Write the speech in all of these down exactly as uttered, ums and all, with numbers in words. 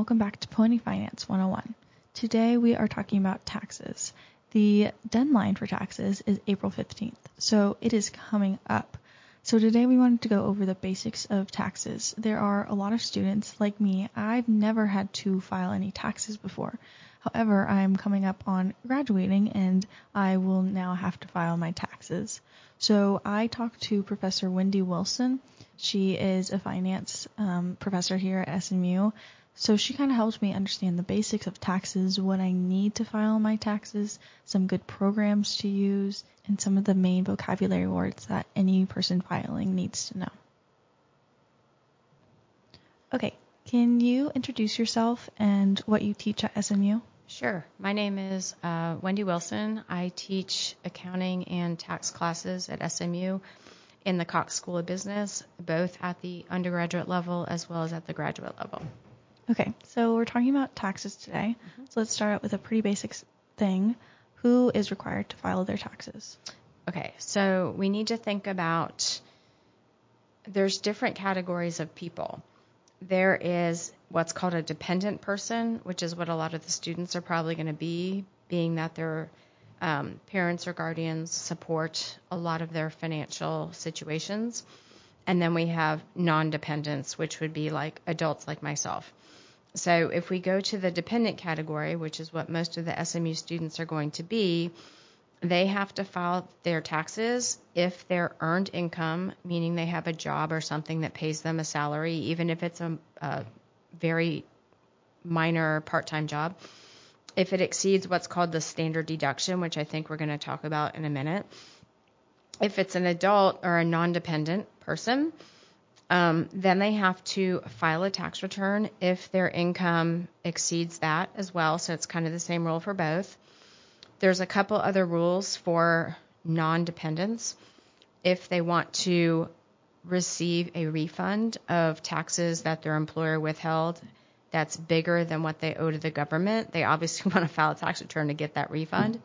welcome back to Pony Finance one oh one. Today we are talking about taxes. The deadline for taxes is April fifteenth, so it is coming up. So today we wanted to go over the basics of taxes. There are a lot of students like me. I've never had to file any taxes before. However, I'm coming up on graduating and I will now have to file my taxes. So I talked to Professor Wendy Wilson. She is a finance um, professor here at S M U. So she kind of helps me understand the basics of taxes, what I need to file my taxes, some good programs to use, and some of the main vocabulary words that any person filing needs to know. Okay, can you introduce yourself and what you teach at S M U? Sure. My name is uh, Wendy Wilson. I teach accounting and tax classes at S M U in the Cox School of Business, both at the undergraduate level as well as at the graduate level. Okay, so we're talking about taxes today. Mm-hmm. So let's start out with a pretty basic thing. Who is required to file their taxes? Okay, so we need to think about, there's different categories of people. There is what's called a dependent person, which is what a lot of the students are probably going to be, being that their um, parents or guardians support a lot of their financial situations. And then we have non-dependents, which would be like adults like myself. So if we go to the dependent category, which is what most of the S M U students are going to be, they have to file their taxes if their earned income, meaning they have a job or something that pays them a salary, even if it's a, a very minor part-time job, if it exceeds what's called the standard deduction, which I think we're going to talk about in a minute. If it's an adult or a non-dependent person, um, then they have to file a tax return if their income exceeds that as well. So it's kind of the same rule for both. There's a couple other rules for non-dependents. If they want to receive a refund of taxes that their employer withheld that's bigger than what they owe to the government, they obviously want to file a tax return to get that refund.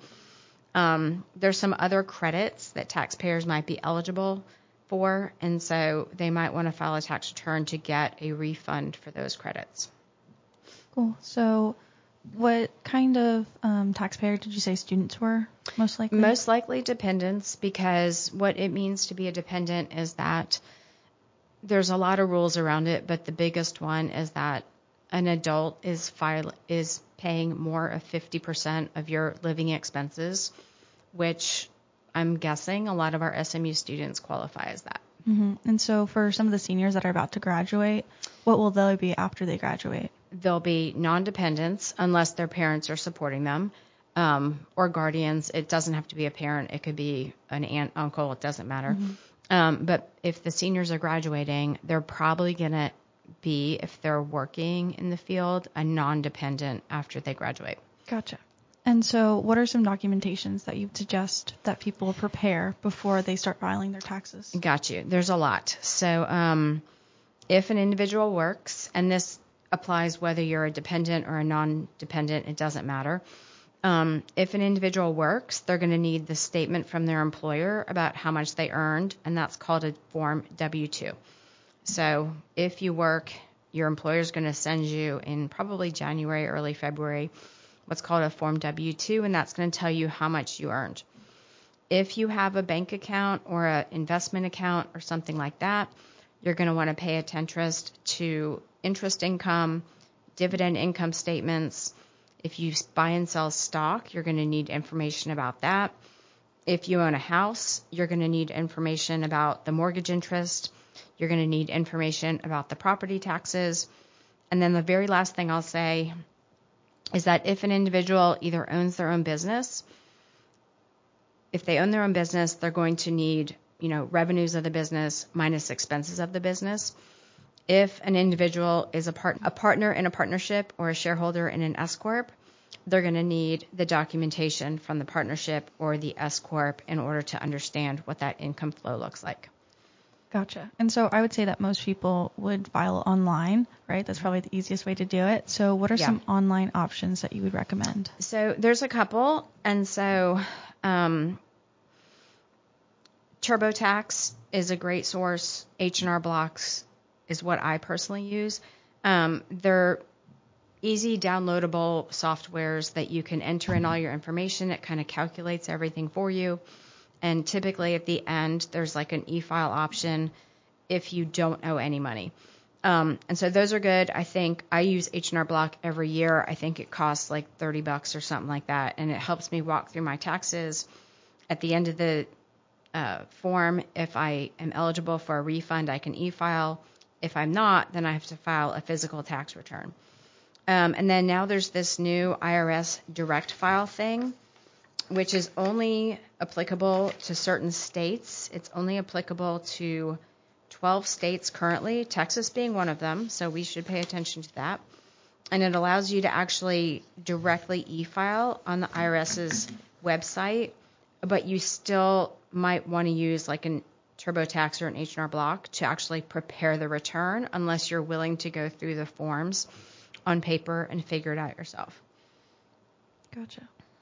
Um, there's some other credits that taxpayers might be eligible for, and so they might want to file a tax return to get a refund for those credits. Cool. So what kind of um, taxpayer did you say students were most likely? Most likely dependents, because what it means to be a dependent is that there's a lot of rules around it, but the biggest one is that an adult is file, is paying more of fifty percent of your living expenses, which I'm guessing a lot of our S M U students qualify as that. Mm-hmm. And so for some of the seniors that are about to graduate, what will they be after they graduate? They'll be non-dependents unless their parents are supporting them, um, or guardians. It doesn't have to be a parent. It could be an aunt, uncle. It doesn't matter. Mm-hmm. Um, but if the seniors are graduating, they're probably going to be, if they're working in the field, a non-dependent after they graduate. Gotcha. And so what are some documentations that you suggest that people prepare before they start filing their taxes? Got you. There's a lot. So um, if an individual works, and this applies whether you're a dependent or a non-dependent, it doesn't matter. Um, if an individual works, they're going to need the statement from their employer about how much they earned, and that's called a Form W two. So if you work, your employer is going to send you in probably January, early February, what's called a Form W two, and that's going to tell you how much you earned. If you have a bank account or an investment account or something like that, you're going to want to pay attention to interest income, dividend income statements. If you buy and sell stock, you're going to need information about that. If you own a house, you're going to need information about the mortgage interest. You're going to need information about the property taxes. And then the very last thing I'll say is that if an individual either owns their own business, if they own their own business, they're going to need, you know, revenues of the business minus expenses of the business. If an individual is a, part, a partner in a partnership or a shareholder in an S-corp, they're going to need the documentation from the partnership or the S-corp in order to understand what that income flow looks like. Gotcha. And so I would say that most people would file online, right? That's probably the easiest way to do it. So what are yeah. some online options that you would recommend? So there's a couple. And so um, TurboTax is a great source. H and R Blocks is what I personally use. Um, they're easy downloadable softwares that you can enter in all your information. It kind of calculates everything for you. And typically at the end, there's like an e-file option if you don't owe any money. Um, and so those are good. I think I use H and R Block every year. I think it costs like thirty bucks or something like that. And it helps me walk through my taxes. At the end of the uh, form, if I am eligible for a refund, I can e-file. If I'm not, then I have to file a physical tax return. Um, and then now there's this new I R S direct file thing, which is only applicable to certain states. It's only applicable to twelve states currently, Texas being one of them, so we should pay attention to that. And it allows you to actually directly e-file on the IRS's website, but you still might want to use like an TurboTax or an H and R Block to actually prepare the return unless you're willing to go through the forms on paper and figure it out yourself. Gotcha.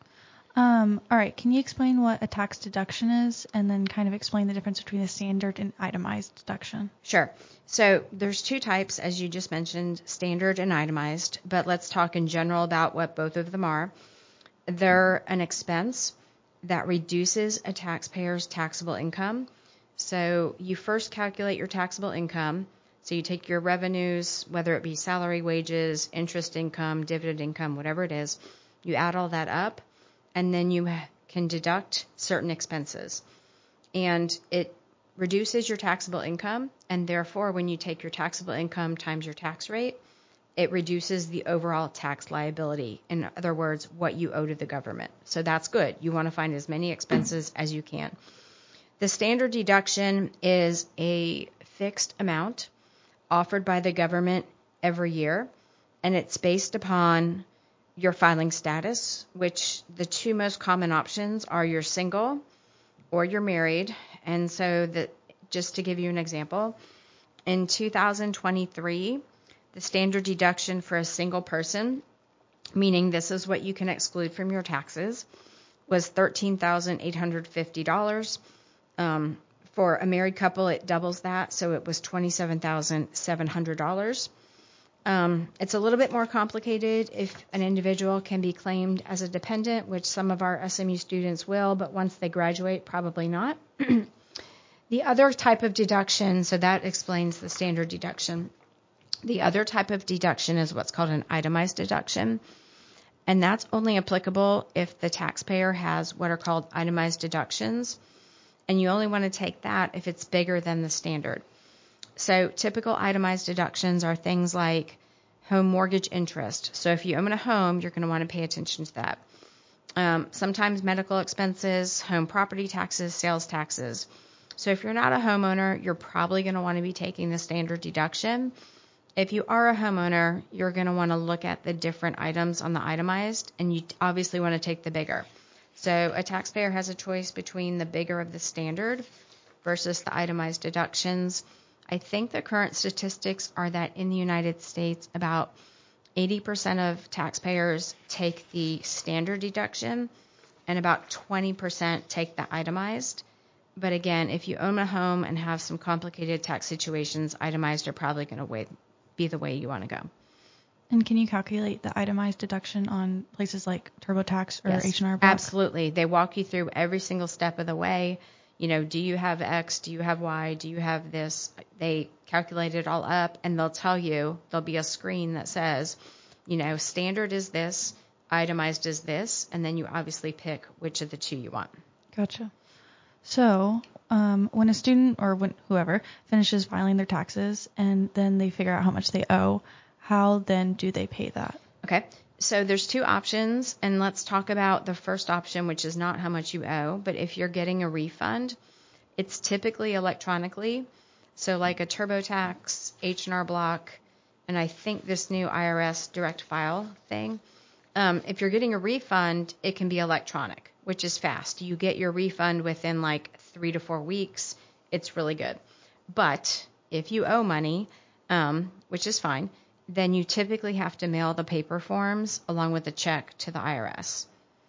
Um, all right. Can you explain what a tax deduction is and then kind of explain the difference between the standard and itemized deduction? Sure. So there's two types, as you just mentioned, standard and itemized, but let's talk in general about what both of them are. They're an expense that reduces a taxpayer's taxable income. So you first calculate your taxable income. So you take your revenues, whether it be salary, wages, interest income, dividend income, whatever it is, you add all that up, and then you can deduct certain expenses. And it reduces your taxable income, and therefore when you take your taxable income times your tax rate, it reduces the overall tax liability. In other words, what you owe to the government. So that's good. You want to find as many expenses as you can. The standard deduction is a fixed amount offered by the government every year, and it's based upon your filing status, which the two most common options are you're single or you're married. And so that, just to give you an example, in two thousand twenty-three, the standard deduction for a single person, meaning this is what you can exclude from your taxes, was thirteen thousand eight hundred fifty dollars. Um, for a married couple, it doubles that, so it was twenty-seven thousand seven hundred dollars. Um, it's a little bit more complicated if an individual can be claimed as a dependent, which some of our S M U students will, but once they graduate, probably not. The other type of deduction, so that explains the standard deduction. The other type of deduction is what's called an itemized deduction, and that's only applicable if the taxpayer has what are called itemized deductions, and you only want to take that if it's bigger than the standard. So typical itemized deductions are things like home mortgage interest. So if you own a home, you're going to want to pay attention to that. Um, sometimes medical expenses, home property taxes, sales taxes. So if you're not a homeowner, you're probably going to want to be taking the standard deduction. If you are a homeowner, you're going to want to look at the different items on the itemized, and you obviously want to take the bigger. So a taxpayer has a choice between the bigger of the standard versus the itemized deductions. I think the current statistics are that in the United States, about eighty percent of taxpayers take the standard deduction and about twenty percent take the itemized. But again, if you own a home and have some complicated tax situations, itemized are probably going to be the way you want to go. And can you calculate the itemized deduction on places like TurboTax or Yes, H and R Block? Absolutely. They walk you through every single step of the way. You know, do you have X? Do you have Y? Do you have this? They calculate it all up, and they'll tell you, there'll be a screen that says, you know, standard is this, itemized is this, and then you obviously pick which of the two you want. Gotcha. So um, when a student or when whoever finishes filing their taxes and then they figure out how much they owe, how then do they pay that? Okay. So there's two options, and let's talk about the first option, which is not how much you owe, but if you're getting a refund, it's typically electronically. So like a TurboTax, H and R Block, and I think this new I R S direct file thing. Um, if you're getting a refund, it can be electronic, which is fast. You get your refund within like three to four weeks. It's really good. But if you owe money, um, which is fine, then you typically have to mail the paper forms along with the check to the I R S.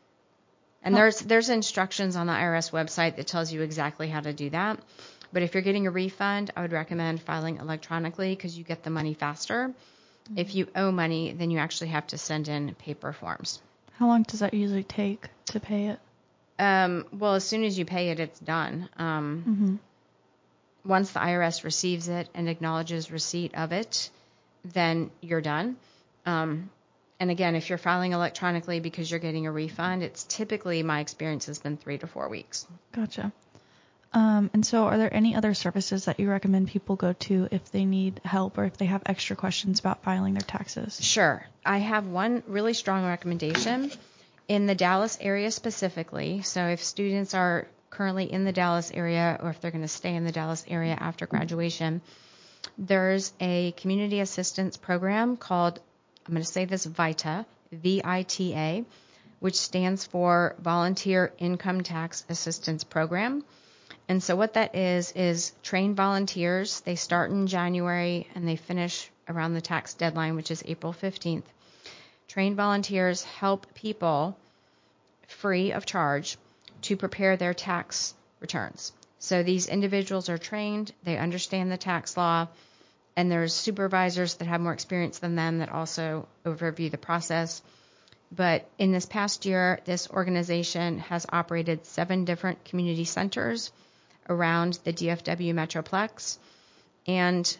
And there's there's instructions on the I R S website that tells you exactly how to do that. But if you're getting a refund, I would recommend filing electronically because you get the money faster. Mm-hmm. If you owe money, then you actually have to send in paper forms. How long does that usually take to pay it? Um, well, as soon as you pay it, it's done. Um, mm-hmm. Once the I R S receives it and acknowledges receipt of it, then you're done. Um, and again, if you're filing electronically because you're getting a refund, it's typically, my experience has been three to four weeks. Gotcha. Um, and so are there any other services that you recommend people go to if they need help or if they have extra questions about filing their taxes? Sure. I have one really strong recommendation in the Dallas area specifically. So if students are currently in the Dallas area or if they're going to stay in the Dallas area after graduation, there's a community assistance program called, I'm going to say this, VITA, V I T A, which stands for Volunteer Income Tax Assistance Program. And so what that is, is trained volunteers. They start in January and they finish around the tax deadline, which is April fifteenth. Trained volunteers help people free of charge to prepare their tax returns. So these individuals are trained, they understand the tax law, and there's supervisors that have more experience than them that also overview the process. But in this past year, this organization has operated seven different community centers around the D F W Metroplex. And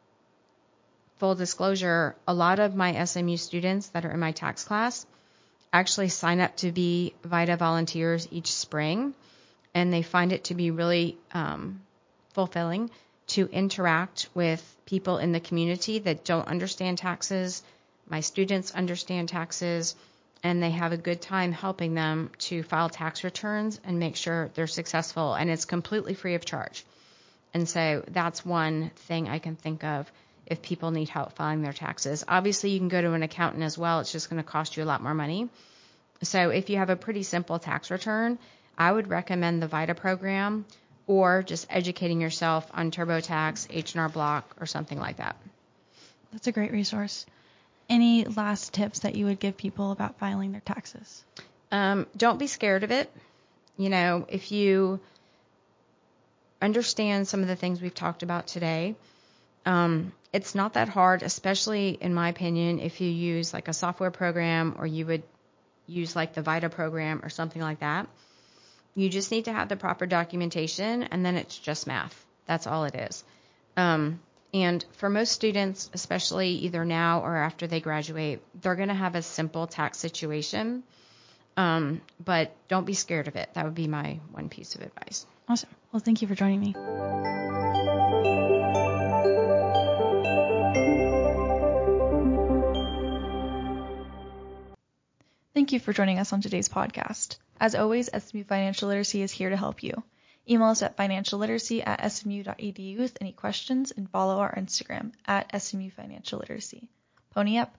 full disclosure, a lot of my S M U students that are in my tax class actually sign up to be VITA volunteers each spring, and they find it to be really um, fulfilling to interact with people in the community that don't understand taxes. My students understand taxes, and they have a good time helping them to file tax returns and make sure they're successful, and it's completely free of charge. And so that's one thing I can think of if people need help filing their taxes. Obviously, you can go to an accountant as well. It's just going to cost you a lot more money. So if you have a pretty simple tax return, I would recommend the VITA program or just educating yourself on TurboTax, H and R Block, or something like that. That's a great resource. Any last tips that you would give people about filing their taxes? Um, don't be scared of it. You know, if you understand some of the things we've talked about today, um, it's not that hard, especially in my opinion, if you use like a software program or you would use like the VITA program or something like that. You just need to have the proper documentation, and then it's just math. That's all it is. Um, and for most students, especially either now or after they graduate, they're going to have a simple tax situation. Um, but don't be scared of it. That would be my one piece of advice. Awesome. Well, thank you for joining me. Thank you for joining us on today's podcast. As always, S M U Financial Literacy is here to help you. Email us at financialliteracy at s m u dot e d u with any questions, and follow our Instagram at S M U Financial Literacy. Pony up!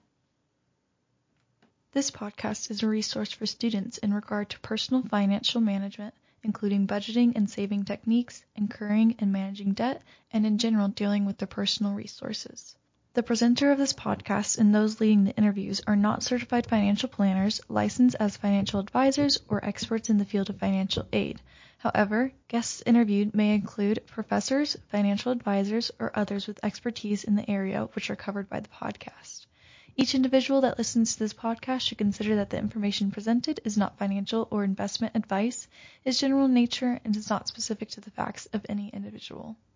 This podcast is a resource for students in regard to personal financial management, including budgeting and saving techniques, incurring and managing debt, and in general dealing with their personal resources. The presenter of this podcast and those leading the interviews are not certified financial planners, licensed as financial advisors, or experts in the field of financial aid. However, guests interviewed may include professors, financial advisors, or others with expertise in the area which are covered by the podcast. Each individual that listens to this podcast should consider that the information presented is not financial or investment advice, is general in nature, and is not specific to the facts of any individual.